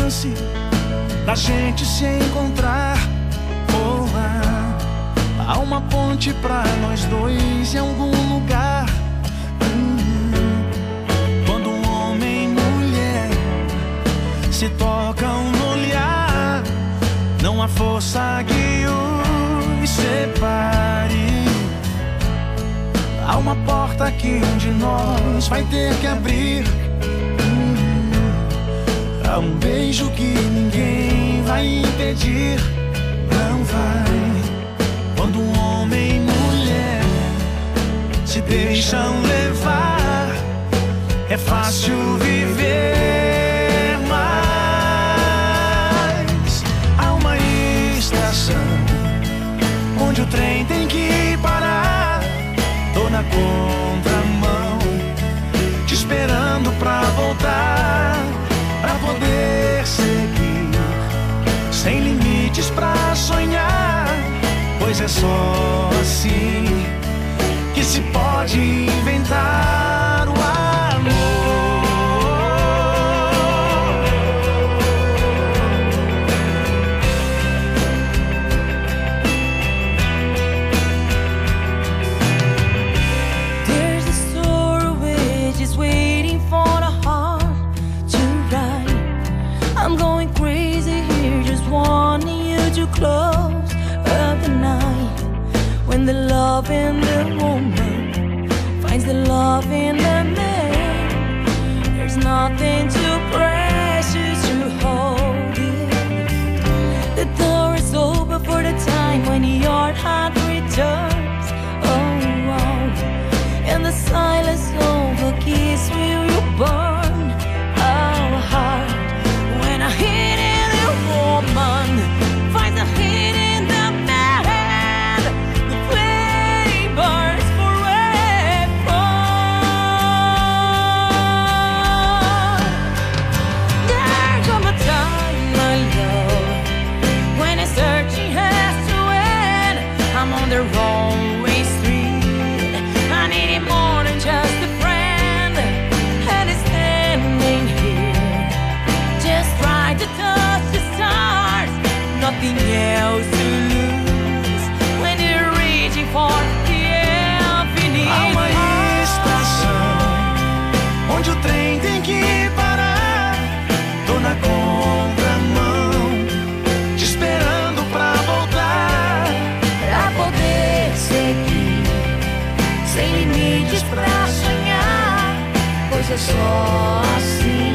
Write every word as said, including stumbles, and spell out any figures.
chance da gente se encontrar. Oh, ah, há uma ponte pra nós dois em algum lugar. Hum, quando um homem e mulher se tocam no olhar, não há força que os separe. Há uma porta que um de nós vai ter que abrir. Hum, há um beijo que ninguém vai impedir. Não vai. Quando um homem e mulher se deixam levar, é fácil viver. Mas há uma estação onde o trem tem que parar. Tô na contramão, te esperando pra voltar, pra poder seguir, sem limites pra sonhar. Pois é só assim que se pode inventar o amor. There's a story which is waiting for the heart to write. I'm going crazy here, just wanting you to close of the night, when the love in the woman finds the love in the man. There's nothing too precious to hold it. The door is open for the time when your heart returns. Oh, wow. And the silence of a kiss will you burn. Oh, heart, when a hidden woman finds a hidden on the wrong way street. I need him more than just a friend, and he's standing here, just trying to touch the stars. Nothing else to lose when you're reaching for the infinite. Há uma estação onde o trem tem que parar. Tô na contramão, te esperando pra voltar, pra poder seguir, sem limites pra sonhar. Pois é só assim